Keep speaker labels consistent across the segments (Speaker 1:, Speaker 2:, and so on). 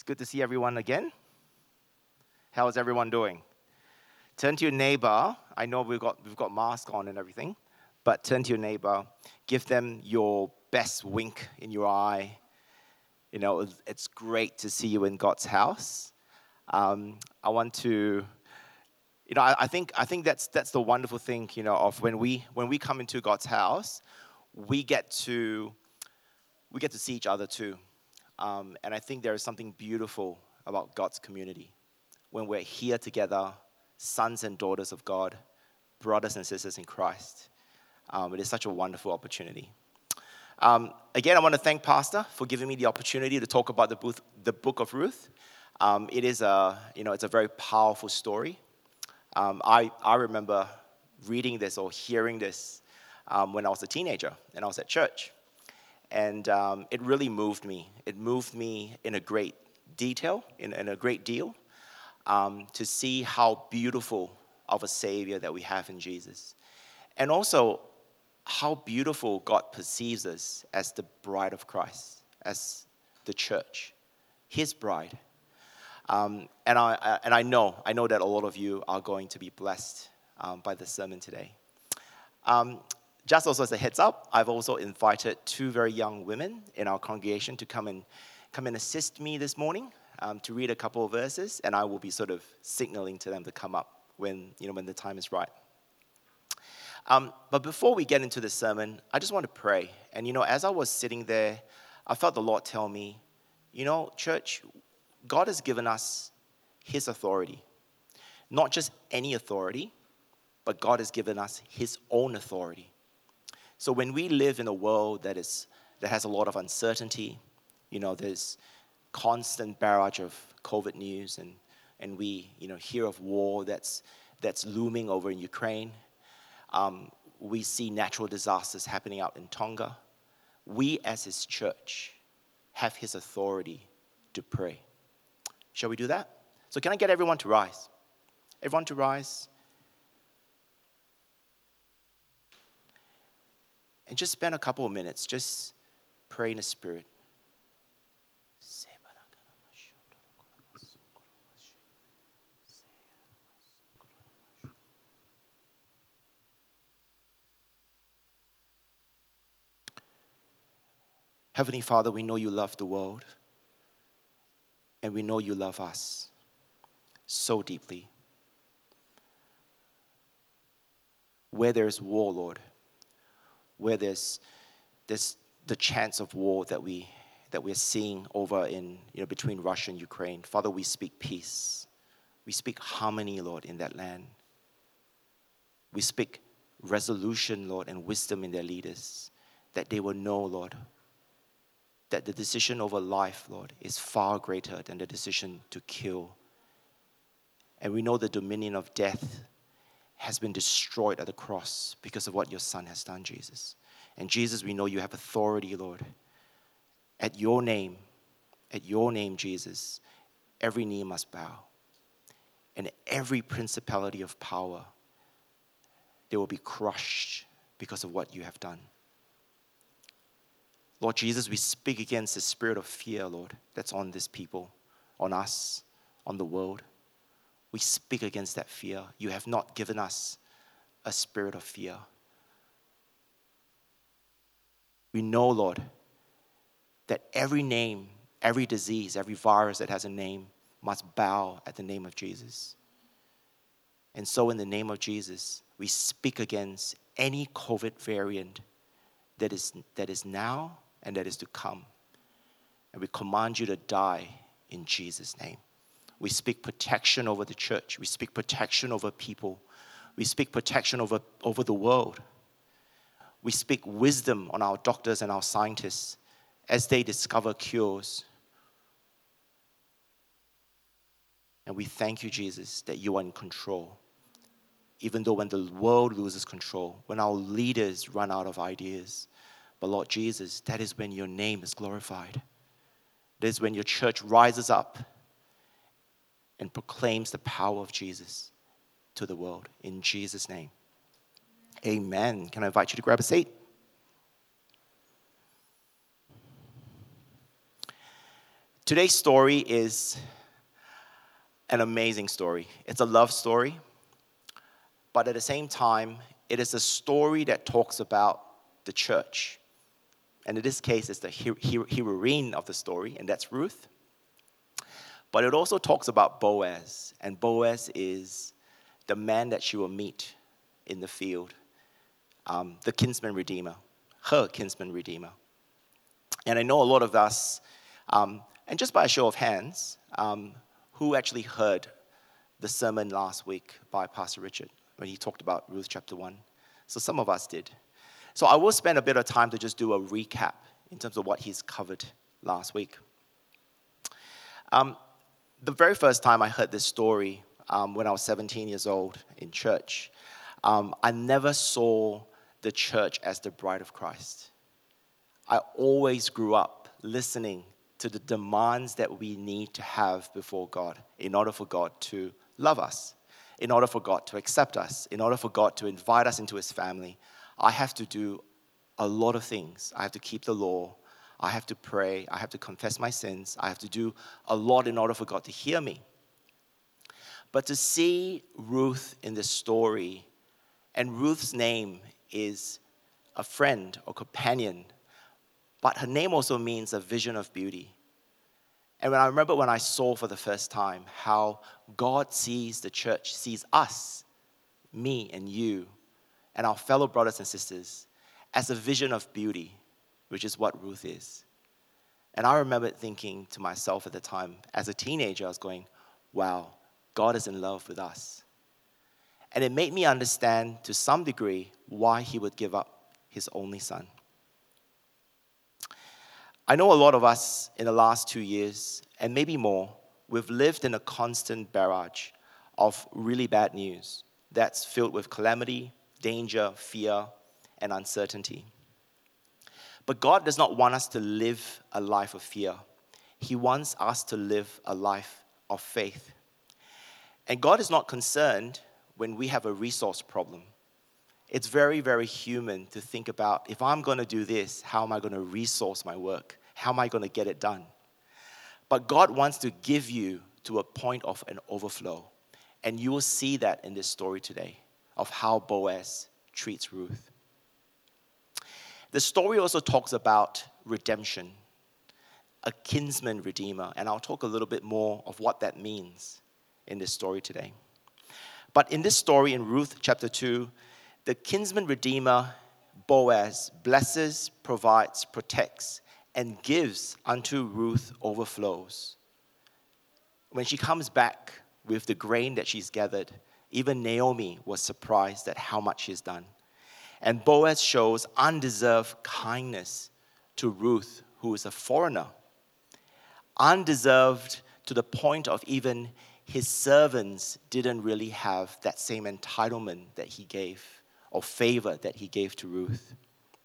Speaker 1: It's good to see everyone again. How is everyone doing? Turn to your neighbor. I know we've got masks on and everything, but turn to your neighbor. Give them your best wink in your eye. You know, it's great to see you in God's house. I want to, I think that's the wonderful thing, of when we come into God's house, we get to see each other too. And I think there is something beautiful about God's community. When we're here together, sons and daughters of God, brothers and sisters in Christ. It is such a wonderful opportunity. Again, I want to thank Pastor for giving me the opportunity to talk about the book of Ruth. It is it's a very powerful story. I remember reading this or hearing this when I was a teenager and I was at church. And it really moved me. It moved me in a great detail, in a great deal, to see how beautiful of a Savior that we have in Jesus. And also, how beautiful God perceives us as the bride of Christ, as the church, His bride. And I know that a lot of you are going to be blessed by the sermon today. Just also as a heads up, I've also invited two very young women in our congregation to come and assist me this morning to read a couple of verses, and I will be sort of signaling to them to come up when the time is right. But before we get into the sermon, I just want to pray. And as I was sitting there, I felt the Lord tell me, church, God has given us His authority. Not just any authority, but God has given us His own authority. So when we live in a world that has a lot of uncertainty, there's constant barrage of COVID news, and we hear of war that's looming over in Ukraine. We see natural disasters happening out in Tonga. We as His church have His authority to pray. Shall we do that? So can I get everyone to rise? Everyone to rise. And just spend a couple of minutes, just pray in the Spirit. Heavenly Father, we know You love the world, and we know You love us so deeply. Where there's war, Lord, where there's the chance of war that we're seeing over in between Russia and Ukraine. Father, we speak peace. We speak harmony, Lord, in that land. We speak resolution, Lord, and wisdom in their leaders, that they will know, Lord, that the decision over life, Lord, is far greater than the decision to kill. And we know the dominion of death has been destroyed at the cross because of what Your Son has done, Jesus. And Jesus, we know You have authority, Lord. At Your name, Jesus, every knee must bow. And every principality of power, they will be crushed because of what You have done. Lord Jesus, we speak against the spirit of fear, Lord, that's on this people, on us, on the world. We speak against that fear. You have not given us a spirit of fear. We know, Lord, that every name, every disease, every virus that has a name must bow at the name of Jesus. And so in the name of Jesus, we speak against any COVID variant that is now and that is to come. And we command you to die in Jesus' name. We speak protection over the church. We speak protection over people. We speak protection over the world. We speak wisdom on our doctors and our scientists as they discover cures. And we thank You, Jesus, that You are in control. Even though when the world loses control, when our leaders run out of ideas. But Lord Jesus, that is when Your name is glorified. That is when Your church rises up and proclaims the power of Jesus to the world. In Jesus' name. Amen. Can I invite you to grab a seat? Today's story is an amazing story. It's a love story, but at the same time, it is a story that talks about the church. And in this case, it's the heroine of the story, and that's Ruth. But it also talks about Boaz, and Boaz is the man that she will meet in the field, the kinsman redeemer, her kinsman redeemer. And I know a lot of us, and just by a show of hands, who actually heard the sermon last week by Pastor Richard when he talked about Ruth chapter 1. So some of us did. So I will spend a bit of time to just do a recap in terms of what he's covered last week. The very first time I heard this story when I was 17 years old in church, I never saw the church as the bride of Christ. I always grew up listening to the demands that we need to have before God in order for God to love us, in order for God to accept us, in order for God to invite us into his family. I have to do a lot of things. I have to keep the law. I have to pray. I have to confess my sins. I have to do a lot in order for God to hear me. But to see Ruth in this story, and Ruth's name is a friend or companion, but her name also means a vision of beauty. And I remember when I saw for the first time how God sees the church, sees us, me and you, and our fellow brothers and sisters, as a vision of beauty, which is what Ruth is. And I remember thinking to myself at the time, as a teenager, I was going, wow, God is in love with us. And it made me understand to some degree why he would give up his only son. I know a lot of us in the last 2 years, and maybe more, we've lived in a constant barrage of really bad news that's filled with calamity, danger, fear, and uncertainty. But God does not want us to live a life of fear. He wants us to live a life of faith. And God is not concerned when we have a resource problem. It's very, very human to think about, if I'm going to do this, how am I going to resource my work? How am I going to get it done? But God wants to give you to a point of an overflow. And you will see that in this story today of how Boaz treats Ruth. The story also talks about redemption, a kinsman redeemer. And I'll talk a little bit more of what that means in this story today. But in this story in Ruth chapter 2, the kinsman redeemer, Boaz, blesses, provides, protects, and gives unto Ruth overflows. When she comes back with the grain that she's gathered, even Naomi was surprised at how much she's done. And Boaz shows undeserved kindness to Ruth, who is a foreigner. Undeserved to the point of even his servants didn't really have that same entitlement that he gave, or favor that he gave to Ruth.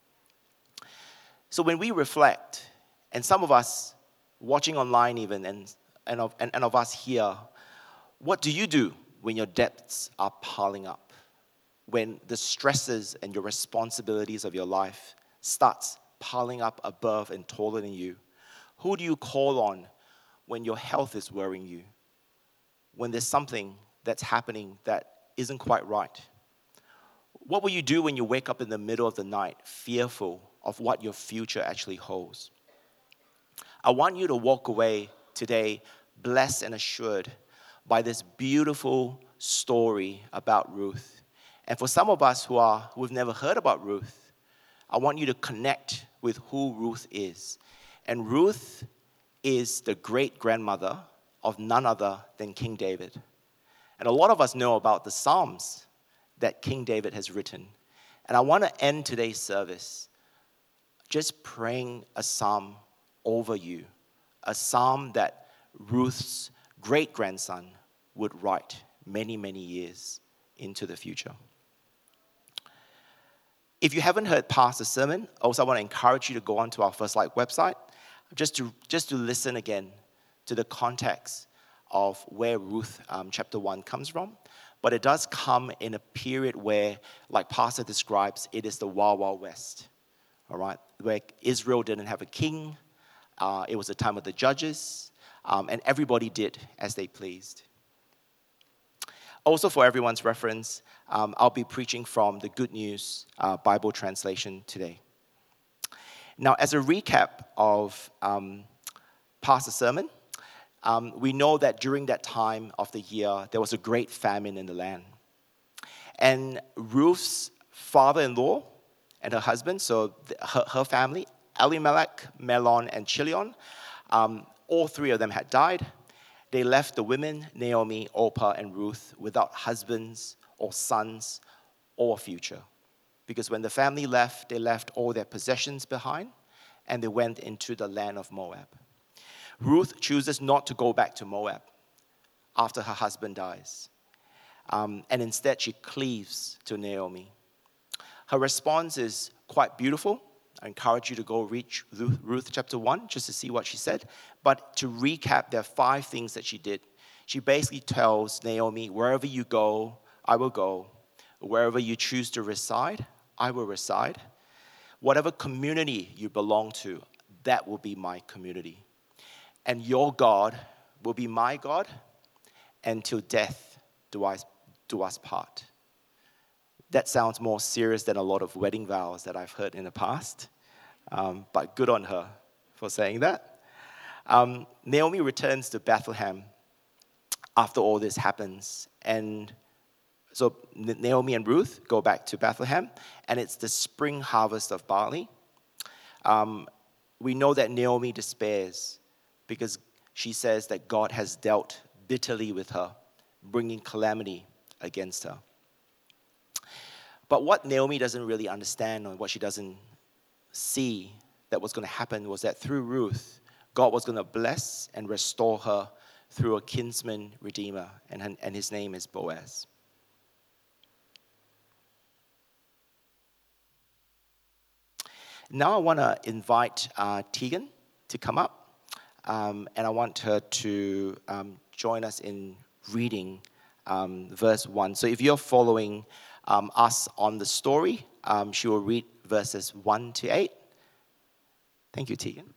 Speaker 1: So when we reflect, and some of us watching online even, and of us here, what do you do when your debts are piling up? When the stresses and your responsibilities of your life starts piling up above and taller than you? Who do you call on when your health is worrying you? When there's something that's happening that isn't quite right? What will you do when you wake up in the middle of the night fearful of what your future actually holds? I want you to walk away today blessed and assured by this beautiful story about Ruth. And for some of us who've never heard about Ruth, I want you to connect with who Ruth is. And Ruth is the great-grandmother of none other than King David. And a lot of us know about the Psalms that King David has written. And I want to end today's service just praying a psalm over you, a psalm that Ruth's great-grandson would write many, many years into the future. If you haven't heard past the sermon, also I want to encourage you to go onto our First Light website just to listen again to the context of where Ruth chapter 1 comes from. But it does come in a period where, like Pastor describes, it is the Wild Wild West, all right, where Israel didn't have a king. It was the time of the judges, and everybody did as they pleased. Also, for everyone's reference, I'll be preaching from the Good News Bible translation today. Now, as a recap of past sermon, we know that during that time of the year, there was a great famine in the land. And Ruth's father-in-law and her husband, so her family, Elimelech, Mahlon, and Chilion, all three of them had died. They left the women, Naomi, Orpah, and Ruth, without husbands or sons or a future. Because when the family left, they left all their possessions behind, and they went into the land of Moab. Ruth chooses not to go back to Moab after her husband dies. And instead, she cleaves to Naomi. Her response is quite beautiful. I encourage you to go read Ruth chapter 1 just to see what she said. But to recap, there are 5 things that she did. She basically tells Naomi, wherever you go, I will go. Wherever you choose to reside, I will reside. Whatever community you belong to, that will be my community. And your God will be my God, and till death do us part. That sounds more serious than a lot of wedding vows that I've heard in the past. But good on her for saying that. Naomi returns to Bethlehem after all this happens. And so Naomi and Ruth go back to Bethlehem, and it's the spring harvest of barley. We know that Naomi despairs because she says that God has dealt bitterly with her, bringing calamity against her. But what Naomi doesn't really understand, or what she doesn't see that was going to happen, was that through Ruth, God was going to bless and restore her through a kinsman redeemer, and his name is Boaz. Now I want to invite Tegan to come up, and I want her to join us in reading verse 1. So if you're following us on the story, she will read verses 1 to 8. Thank you, Tegan.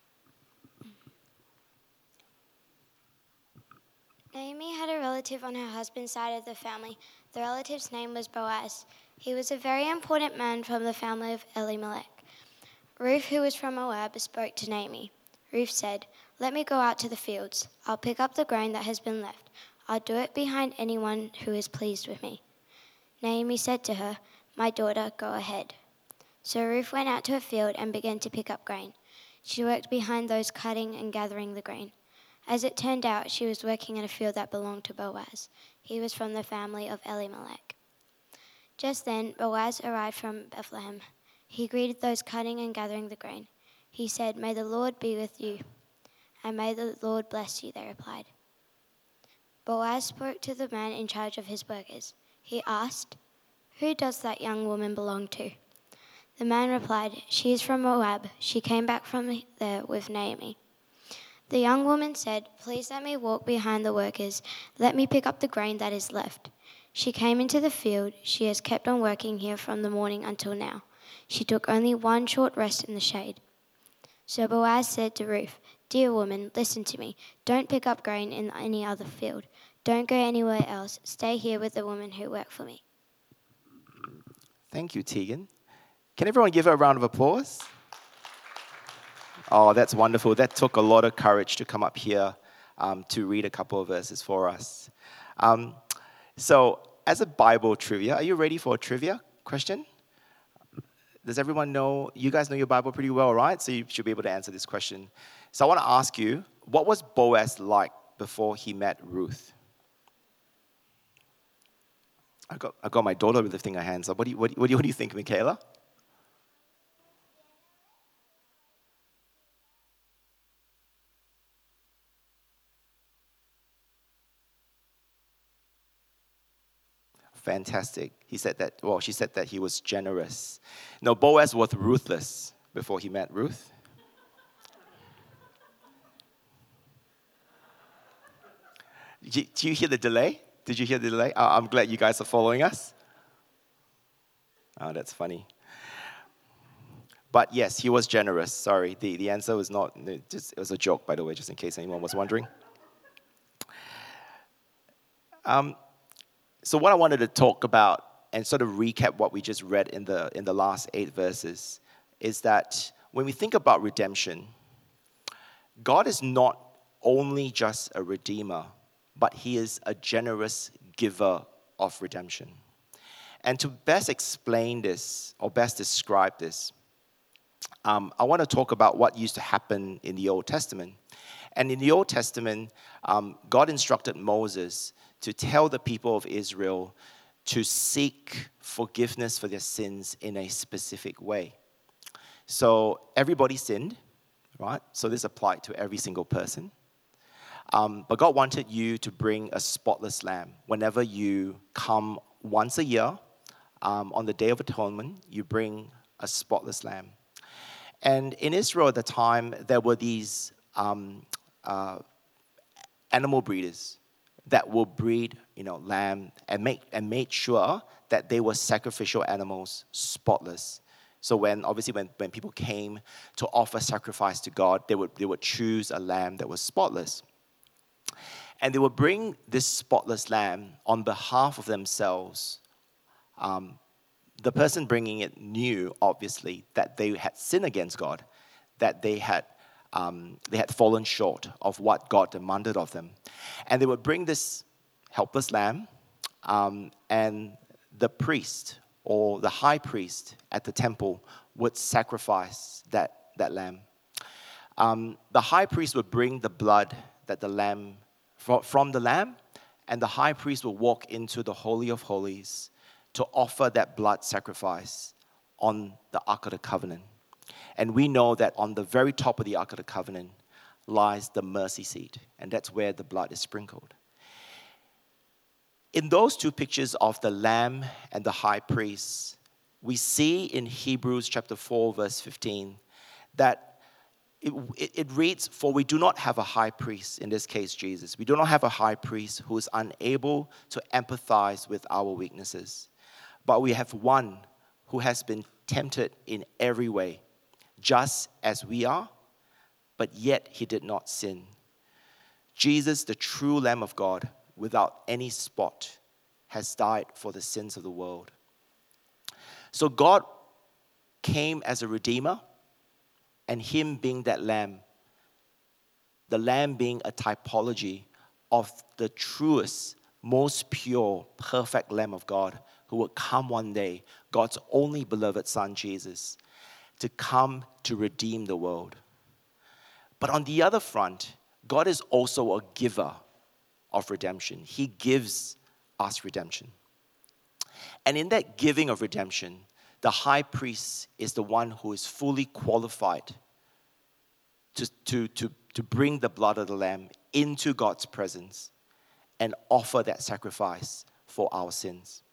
Speaker 2: Naomi had a relative on her husband's side of the family. The relative's name was Boaz. He was a very important man from the family of Elimelech. Ruth, who was from Moab, spoke to Naomi. Ruth said, "Let me go out to the fields. I'll pick up the grain that has been left. I'll do it behind anyone who is pleased with me." Naomi said to her, "My daughter, go ahead." So Ruth went out to a field and began to pick up grain. She worked behind those cutting and gathering the grain. As it turned out, she was working in a field that belonged to Boaz. He was from the family of Elimelech. Just then, Boaz arrived from Bethlehem. He greeted those cutting and gathering the grain. He said, "May the Lord be with you." "And may the Lord bless you," they replied. Boaz spoke to the man in charge of his workers. He asked, "Who does that young woman belong to?" The man replied, "She is from Moab. She came back from there with Naomi." The young woman said, "Please let me walk behind the workers. Let me pick up the grain that is left." She came into the field. She has kept on working here from the morning until now. She took only one short rest in the shade. So Boaz said to Ruth, "Dear woman, listen to me. Don't pick up grain in any other field. Don't go anywhere else. Stay here with the women who work for me."
Speaker 1: Thank you, Tegan. Can everyone give her a round of applause? Oh, that's wonderful. That took a lot of courage to come up here to read a couple of verses for us. So, as a Bible trivia, are you ready for a trivia question? Does everyone know? You guys know your Bible pretty well, right? So you should be able to answer this question. So I want to ask you, what was Boaz like before he met Ruth? I got my daughter lifting her hands up. What do you think, Michaela? Fantastic. She said that he was generous. No, Boaz was ruthless before he met Ruth. Do you hear the delay? Did you hear the delay? I'm glad you guys are following us. Oh, that's funny. But yes, he was generous. Sorry, the answer was not, it was a joke, by the way, just in case anyone was wondering. So what I wanted to talk about and sort of recap what we just read in the last 8 verses is that when we think about redemption, God is not only just a redeemer, but he is a generous giver of redemption. And to best explain this, or best describe this, I want to talk about what used to happen in the Old Testament. And in the Old Testament, God instructed Moses to tell the people of Israel to seek forgiveness for their sins in a specific way. So everybody sinned, right? So this applied to every single person. But God wanted you to bring a spotless lamb. Whenever you come once a year, on the Day of Atonement, you bring a spotless lamb. And in Israel at the time, there were these animal breeders that will breed, lamb and made sure that they were sacrificial animals, spotless. So when people came to offer sacrifice to God, they would choose a lamb that was spotless. And they would bring this spotless lamb on behalf of themselves. The person bringing it knew, obviously, that they had sinned against God, that they had fallen short of what God demanded of them. And they would bring this helpless lamb, and the priest or the high priest at the temple would sacrifice that lamb. The high priest would bring the blood from the lamb, and the high priest would walk into the Holy of Holies to offer that blood sacrifice on the Ark of the Covenant. And we know that on the very top of the Ark of the Covenant lies the mercy seat, and that's where the blood is sprinkled. In those two pictures of the lamb and the high priest, we see in Hebrews chapter 4, verse 15, that it reads, "For we do not have a high priest," in this case Jesus, "we do not have a high priest who is unable to empathize with our weaknesses, but we have one who has been tempted in every way, just as we are, but yet he did not sin. Jesus, the true Lamb of God, without any spot, has died for the sins of the world." So God came as a redeemer, and him being that lamb, the lamb being a typology of the truest, most pure, perfect Lamb of God who would come one day, God's only beloved Son, Jesus, to come to redeem the world. But on the other front, God is also a giver of redemption. He gives us redemption. And in that giving of redemption, the high priest is the one who is fully qualified to bring the blood of the lamb into God's presence and offer that sacrifice for our sins.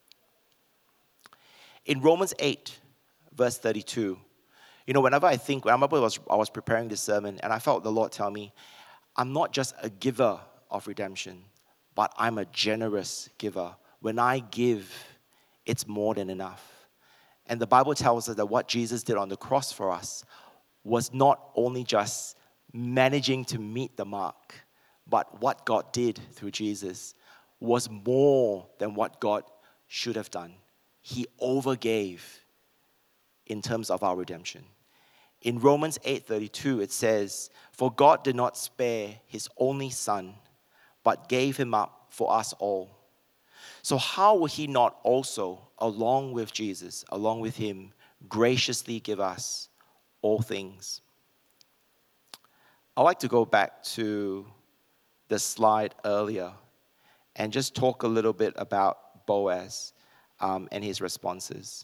Speaker 1: In Romans 8, verse 32, whenever I remember I was preparing this sermon, and I felt the Lord tell me, I'm not just a giver of redemption, but I'm a generous giver. When I give, it's more than enough. And the Bible tells us that what Jesus did on the cross for us was not only just managing to meet the mark, but what God did through Jesus was more than what God should have done. He overgave in terms of our redemption. In Romans 8:32, it says, "For God did not spare his only Son, but gave him up for us all. So how will he not also, along with Jesus, along with him, graciously give us all things?" I'd like to go back to the slide earlier and just talk a little bit about Boaz and his responses.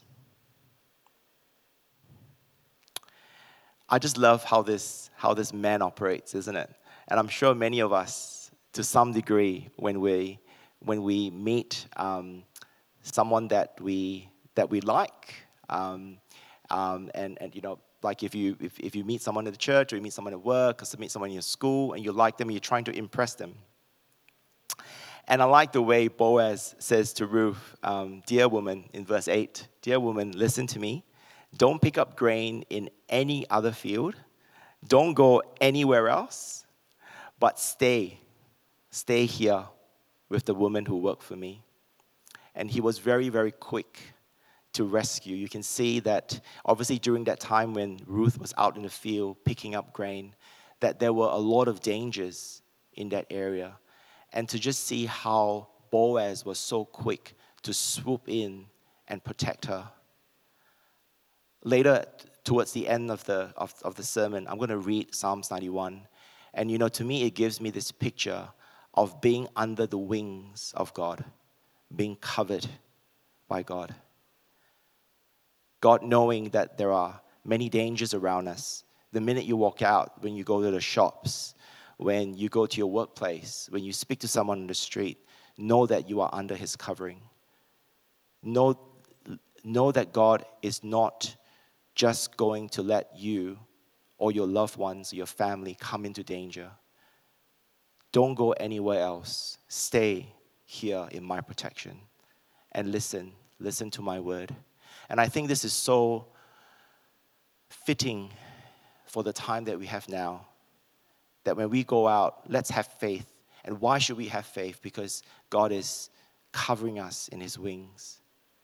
Speaker 1: I just love how this man operates, isn't it? And I'm sure many of us, to some degree, when we meet someone that we like, and like if you meet someone at the church, or you meet someone at work, or you meet someone in your school, and you like them, and you're trying to impress them. And I like the way Boaz says to Ruth, "Dear woman," in verse 8, "Dear woman, listen to me. Don't pick up grain in any other field. Don't go anywhere else, but stay here with the woman who worked for me. And he was very, very quick to rescue. You can see that obviously during that time when Ruth was out in the field picking up grain, that there were a lot of dangers in that area. And to just see how Boaz was so quick to swoop in and protect her. Later, towards the end of the sermon, I'm going to read Psalms 91. And to me, it gives me this picture of being under the wings of God, being covered by God. God knowing that there are many dangers around us. The minute you walk out, when you go to the shops, when you go to your workplace, when you speak to someone on the street, know that you are under his covering. Know that God is not just going to let you or your loved ones or your family come into danger. Don't go anywhere else. Stay here in my protection and listen to my word. And I think this is so fitting for the time that we have now, that when we go out, let's have faith. And why should we have faith? Because God is covering us in his wings.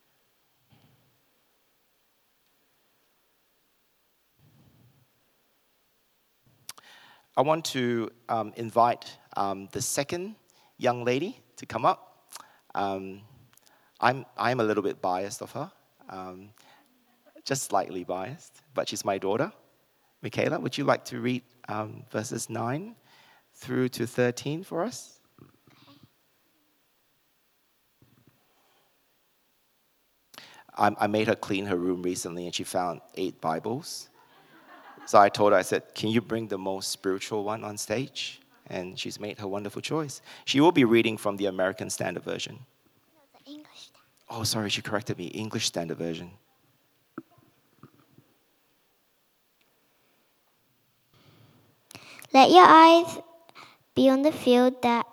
Speaker 1: I want to invite the second young lady to come up. I'm a little bit biased of her, just slightly biased, but she's my daughter. Michaela, would you like to read verses 9 through to 13 for us? I made her clean her room recently, and she found 8 Bibles. So I told her, I said, can you bring the most spiritual one on stage? And she's made her wonderful choice. She will be reading from the American Standard Version.
Speaker 2: No, the English.
Speaker 1: Oh, sorry, she corrected me. English Standard Version.
Speaker 3: Let your eyes be on the field that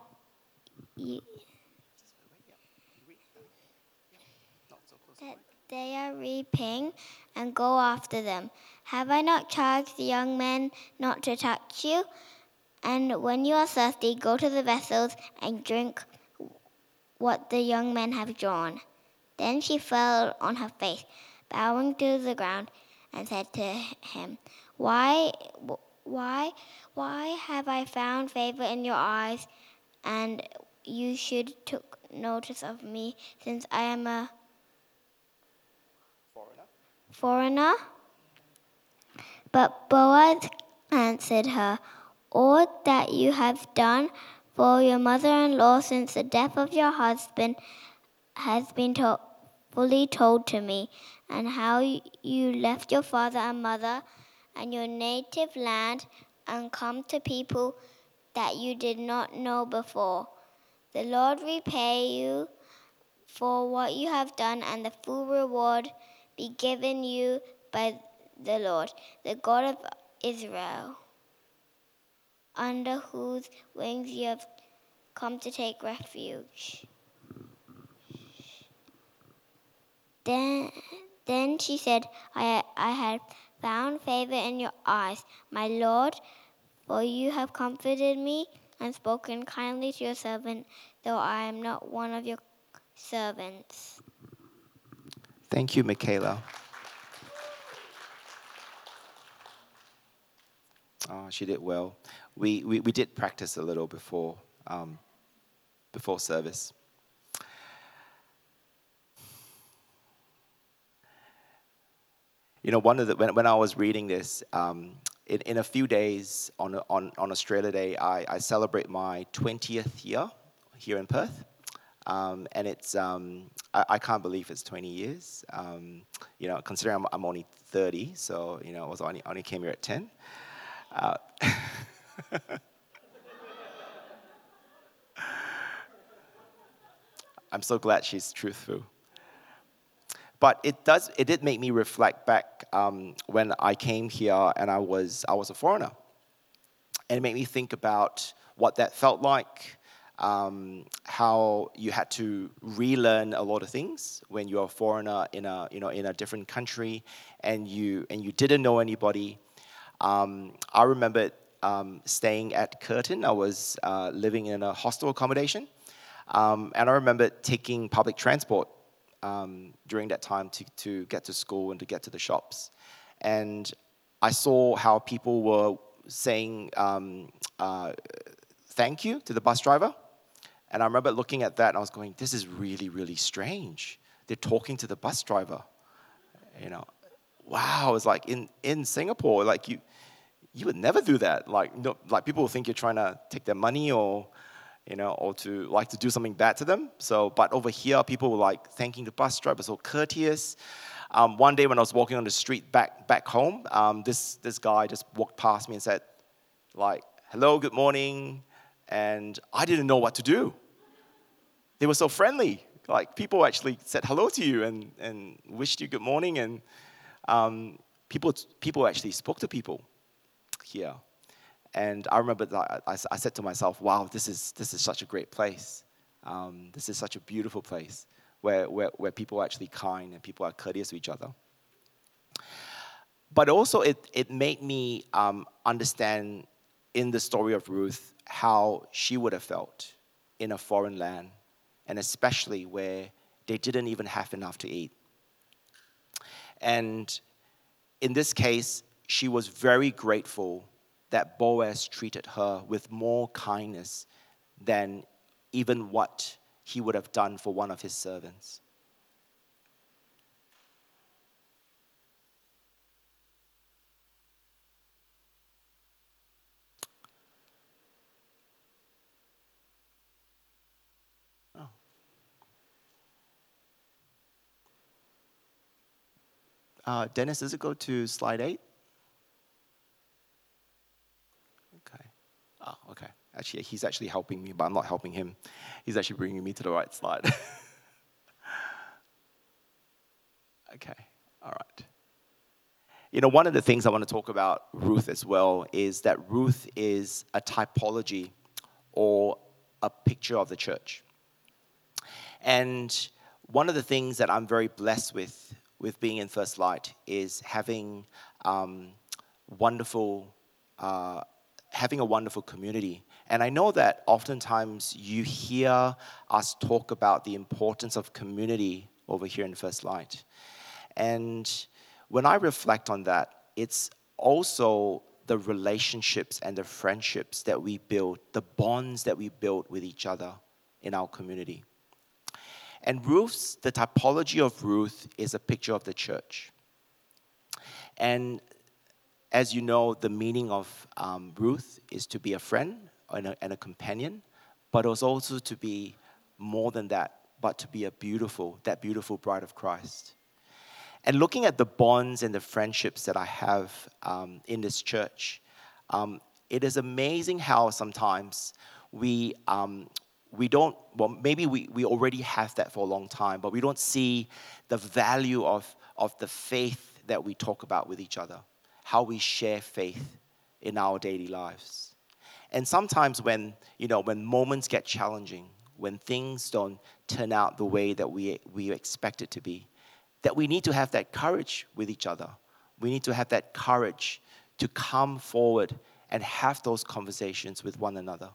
Speaker 3: they are reaping, and go after them. Have I not charged the young men not to touch you? And when you are thirsty, go to the vessels and drink what the young men have drawn. Then she fell on her face, bowing to the ground, and said to him, Why have I found favor in your eyes, and you should took notice of me, since I am a foreigner? But Boaz answered her, All that you have done for your mother-in-law since the death of your husband has been fully told to me, and how you left your father and mother and your native land and come to people that you did not know before. The Lord repay you for what you have done, and the full reward be given you by the Lord, the God of Israel, under whose wings you have come to take refuge. Then she said, I have found favor in your eyes, my Lord, for you have comforted me and spoken kindly to your servant, though I am not one of your servants.
Speaker 1: Thank you, Michaela. Oh, she did well. We did practice a little before service. When I was reading this, in a few days on Australia Day, I celebrate my 20th year here in Perth. And it's I can't believe it's 20 years. Considering I'm only 30, so I only came here at 10. I'm so glad she's truthful. But it did make me reflect back when I came here and I was a foreigner, and it made me think about what that felt like, how you had to relearn a lot of things when you're a foreigner in a different country, and you didn't know anybody. I remember staying at Curtin. I was living in a hostel accommodation, and I remember taking public transport during that time to get to school and to get to the shops. And I saw how people were saying thank you to the bus driver. And I remember looking at that and I was going, this is really, really strange. They're talking to the bus driver. Wow, it's like in Singapore, like you would never do that. Like people will think you're trying to take their money or to do something bad to them. So, but over here, people were like thanking the bus driver, so courteous. One day when I was walking on the street back home, this guy just walked past me and said, like, hello, good morning. And I didn't know what to do. They were so friendly. Like, people actually said hello to you and wished you good morning. And people actually spoke to people here. And I remember that I said to myself, wow, this is such a great place. This is such a beautiful place where people are actually kind and people are courteous to each other. But also it made me understand in the story of Ruth how she would have felt in a foreign land, and especially where they didn't even have enough to eat. And in this case, she was very grateful that Boaz treated her with more kindness than even what he would have done for one of his servants. Dennis, does it go to slide 8? Okay. Oh, okay. Actually, he's actually helping me, but I'm not helping him. He's actually bringing me to the right slide. Okay. All right. One of the things I want to talk about Ruth as well is that Ruth is a typology or a picture of the church. And one of the things that I'm very blessed with being in First Light is having having a wonderful community. And I know that oftentimes you hear us talk about the importance of community over here in First Light. And when I reflect on that, it's also the relationships and the friendships that we build, the bonds that we build with each other in our community. And the typology of Ruth is a picture of the church. And as you know, the meaning of Ruth is to be a friend and a companion, but it was also to be more than that, but to be that beautiful bride of Christ. And looking at the bonds and the friendships that I have in this church, it is amazing how sometimes we don't, well, maybe we already have that for a long time, but we don't see the value of the faith that we talk about with each other, how we share faith in our daily lives. And sometimes when moments get challenging, when things don't turn out the way that we expect it to be, that we need to have that courage with each other. We need to have that courage to come forward and have those conversations with one another.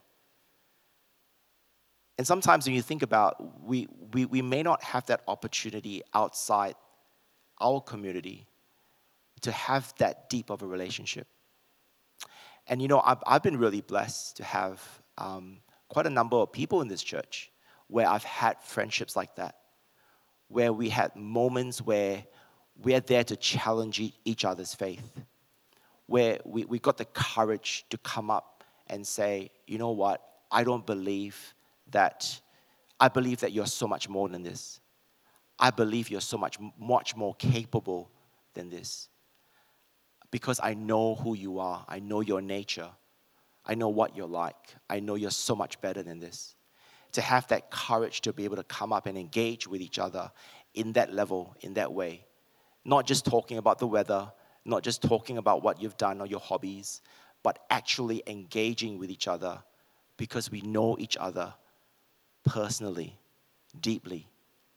Speaker 1: And sometimes when you think about, we may not have that opportunity outside our community to have that deep of a relationship. And I've been really blessed to have quite a number of people in this church where I've had friendships like that, where we had moments where we're there to challenge each other's faith, where we got the courage to come up and say, you know what, I believe that you're so much more than this. I believe you're so much more capable than this. Because I know who you are. I know your nature. I know what you're like. I know you're so much better than this. To have that courage to be able to come up and engage with each other in that level, in that way. Not just talking about the weather, not just talking about what you've done or your hobbies, but actually engaging with each other because we know each other personally, deeply.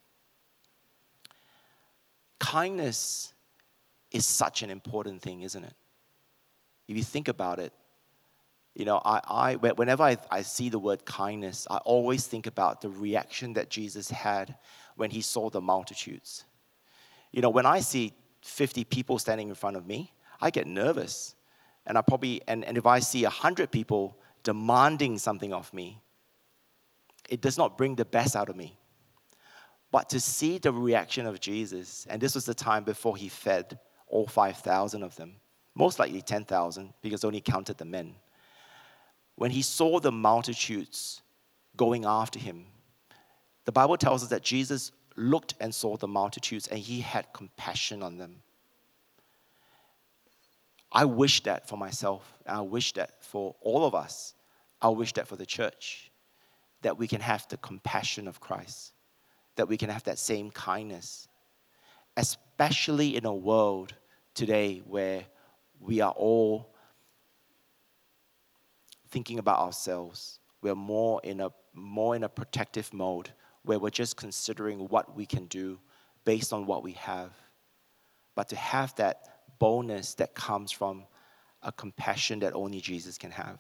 Speaker 1: Kindness is such an important thing, isn't it? If you think about it, whenever I see the word kindness, I always think about the reaction that Jesus had when he saw the multitudes. When I see 50 people standing in front of me, I get nervous. And if I see 100 people demanding something of me, it does not bring the best out of me. But to see the reaction of Jesus, and this was the time before he fed all 5,000 of them, most likely 10,000 because only counted the men. When he saw the multitudes going after him, the Bible tells us that Jesus looked and saw the multitudes and he had compassion on them. I wish that for myself, and I wish that for all of us. I wish that for the church, that we can have the compassion of Christ, that we can have that same kindness, especially in a world today where we are all thinking about ourselves. We're more in a protective mode where we're just considering what we can do based on what we have. But to have that boldness that comes from a compassion that only Jesus can have.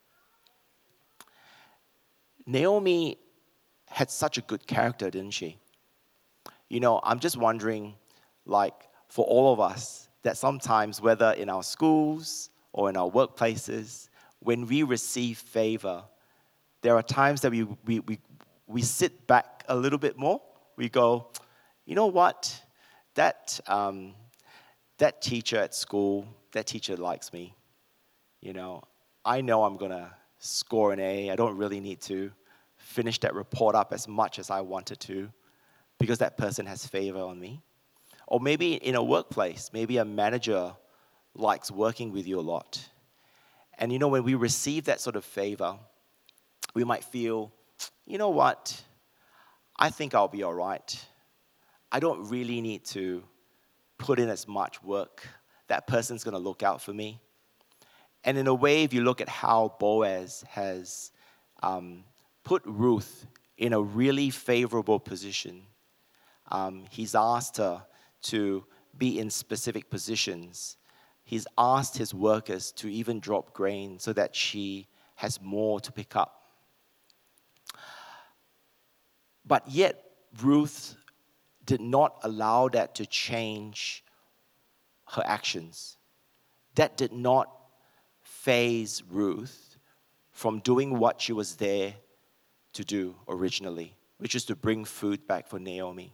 Speaker 1: Naomi had such a good character, didn't she? I'm just wondering, for all of us, that sometimes, whether in our schools or in our workplaces, when we receive favor, there are times that we sit back a little bit more. We go, you know what? That teacher at school, that teacher likes me. I know I'm going to score an A. I don't really need to finish that report up as much as I wanted to because that person has favor on me. Or maybe in a workplace, maybe a manager likes working with you a lot. And when we receive that sort of favor, we might feel, you know what? I think I'll be all right. I don't really need to put in as much work. That person's going to look out for me. And in a way, if you look at how Boaz has put Ruth in a really favorable position, he's asked her to be in specific positions. He's asked his workers to even drop grain so that she has more to pick up. But yet, Ruth did not allow that to change her actions. That did not faze Ruth from doing what she was there to do originally, which is to bring food back for Naomi.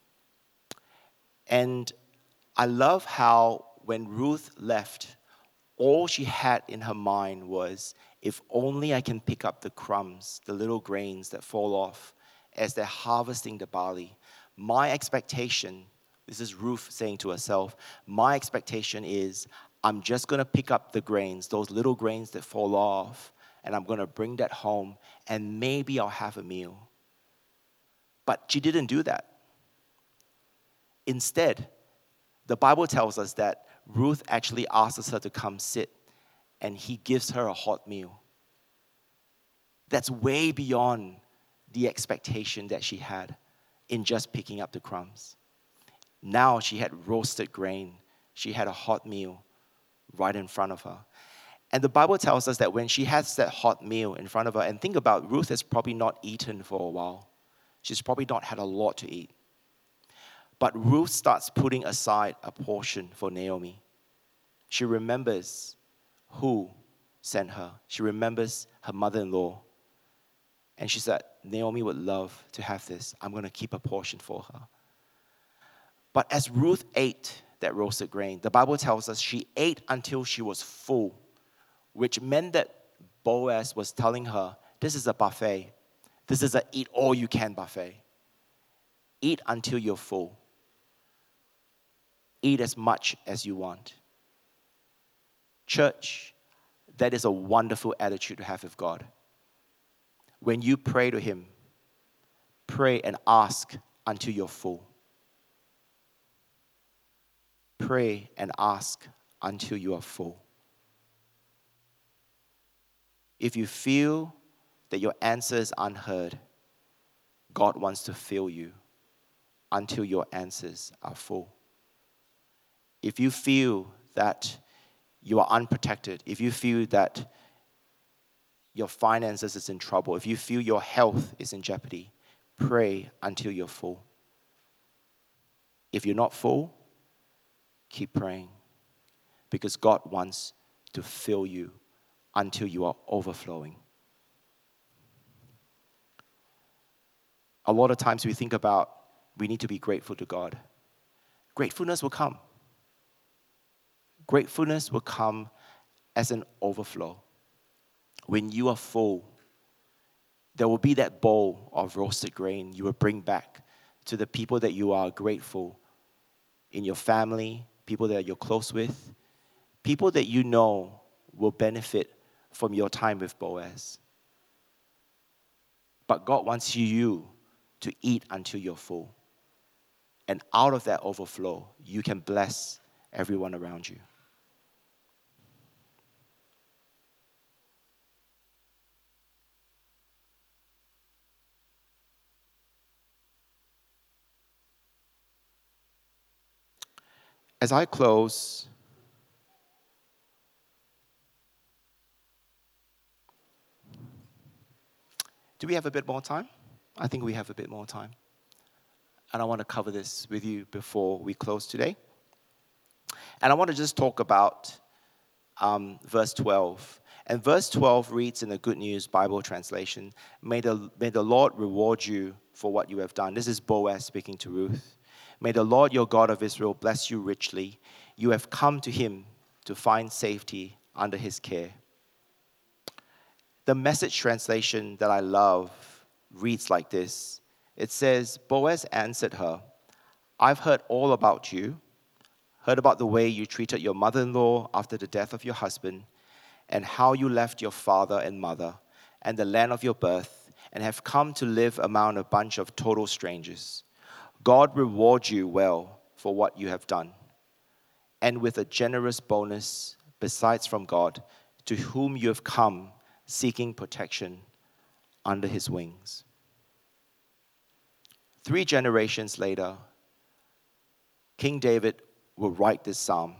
Speaker 1: And I love how when Ruth left, all she had in her mind was, if only I can pick up the crumbs, the little grains that fall off as they're harvesting the barley. My expectation, this is Ruth saying to herself, my expectation is I'm just going to pick up the grains, those little grains that fall off, and I'm going to bring that home, and maybe I'll have a meal. But she didn't do that. Instead, the Bible tells us that Ruth actually asks her to come sit, and he gives her a hot meal. That's way beyond the expectation that she had in just picking up the crumbs. Now she had roasted grain. She had a hot meal right in front of her. And the Bible tells us that when she has that hot meal in front of her, and think about Ruth has probably not eaten for a while. She's probably not had a lot to eat. But Ruth starts putting aside a portion for Naomi. She remembers who sent her. She remembers her mother-in-law. And she said, Naomi would love to have this. I'm going to keep a portion for her. But as Ruth ate that roasted grain, the Bible tells us she ate until she was full, which meant that Boaz was telling her, this is a buffet. This is an eat-all-you-can buffet. Eat until you're full. Eat as much as you want. Church, that is a wonderful attitude to have with God. When you pray to Him, pray and ask until you're full. Pray and ask until you are full. If you feel that your answer is unheard, God wants to fill you until your answers are full. If you feel that you are unprotected, if you feel that your finances is in trouble, if you feel your health is in jeopardy, pray until you're full. If you're not full, keep praying, because God wants to fill you until you are overflowing. A lot of times we think about we need to be grateful to God. Gratefulness will come. Gratefulness will come as an overflow. When you are full, there will be that bowl of roasted grain you will bring back to the people that you are grateful in your family, people that you're close with, people that you know will benefit from your time with Boaz. But God wants you to eat until you're full. And out of that overflow, you can bless everyone around you. As I close, do we have a bit more time? I think we have a bit more time. And I want to cover this with you before we close today. And I want to just talk about verse 12. And verse 12 reads in the Good News Bible translation, May the Lord reward you for what you have done. This is Boaz speaking to Ruth. May the Lord your God of Israel bless you richly. You have come to him to find safety under his care. The Message translation that I love reads like this. It says, Boaz answered her, I've heard all about you, heard about the way you treated your mother-in-law after the death of your husband, and how you left your father and mother and the land of your birth, and have come to live among a bunch of total strangers. God reward you well for what you have done, and with a generous bonus besides from God, to whom you have come seeking protection under his wings. 3 generations later, King David will write this psalm.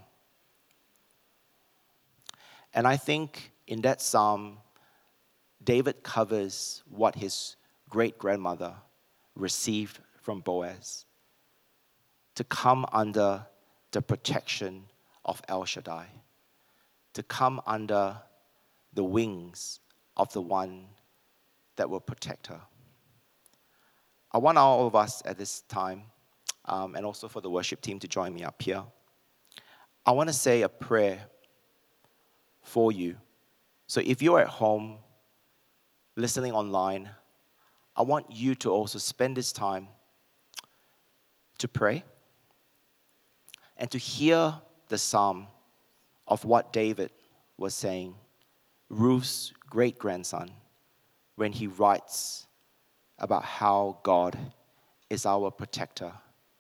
Speaker 1: And I think in that psalm, David covers what his great-grandmother received from Boaz, to come under the protection of El Shaddai, to come under the wings of the one that will protect her. I want all of us at this time, and also for the worship team to join me up here, I want to say a prayer for you. So if you're at home, listening online, I want you to also spend this time to pray and to hear the psalm of what David was saying, Ruth's great-grandson, when he writes about how God is our protector,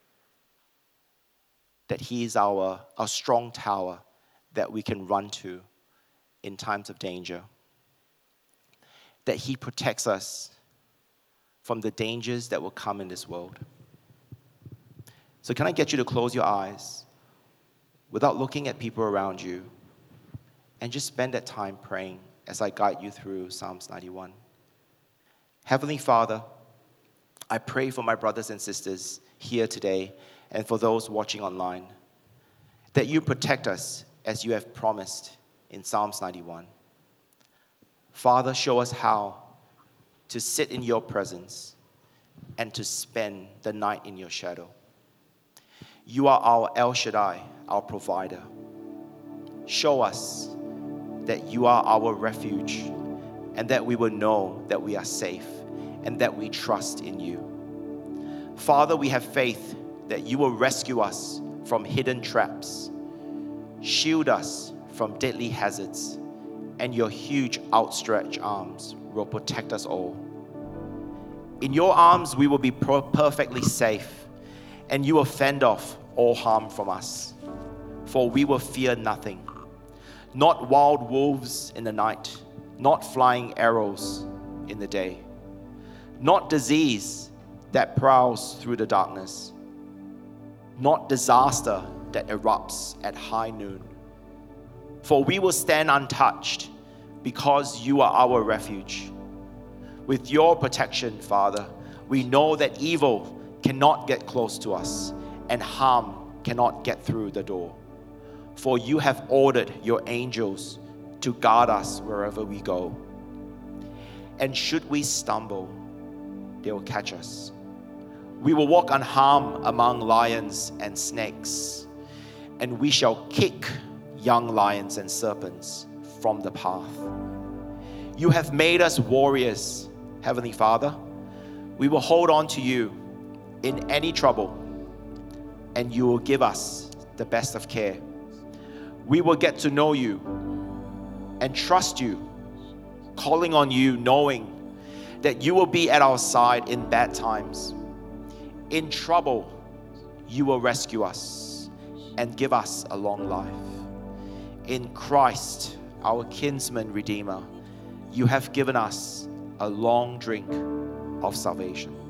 Speaker 1: that he is our strong tower that we can run to in times of danger, that he protects us from the dangers that will come in this world. So can I get you to close your eyes without looking at people around you and just spend that time praying as I guide you through Psalms 91. Heavenly Father, I pray for my brothers and sisters here today and for those watching online, that you protect us as you have promised in Psalms 91. Father, show us how to sit in your presence and to spend the night in your shadow. You are our El Shaddai, our provider. Show us that you are our refuge and that we will know that we are safe and that we trust in you. Father, we have faith that you will rescue us from hidden traps, shield us from deadly hazards, and your huge outstretched arms will protect us all. In your arms we will be perfectly safe, and you will fend off all harm from us. For we will fear nothing, not wild wolves in the night, not flying arrows in the day, not disease that prowls through the darkness, not disaster that erupts at high noon. For we will stand untouched because you are our refuge. With your protection, Father, we know that evil cannot get close to us and harm cannot get through the door. For you have ordered your angels to guard us wherever we go. And should we stumble, they will catch us. We will walk unharmed among lions and snakes, and we shall kick young lions and serpents from the path. You have made us warriors, Heavenly Father. We will hold on to you in any trouble, and you will give us the best of care. We will get to know you and trust you, calling on you, knowing that you will be at our side in bad times. In trouble, you will rescue us and give us a long life. In Christ, our kinsman redeemer, you have given us a long drink of salvation.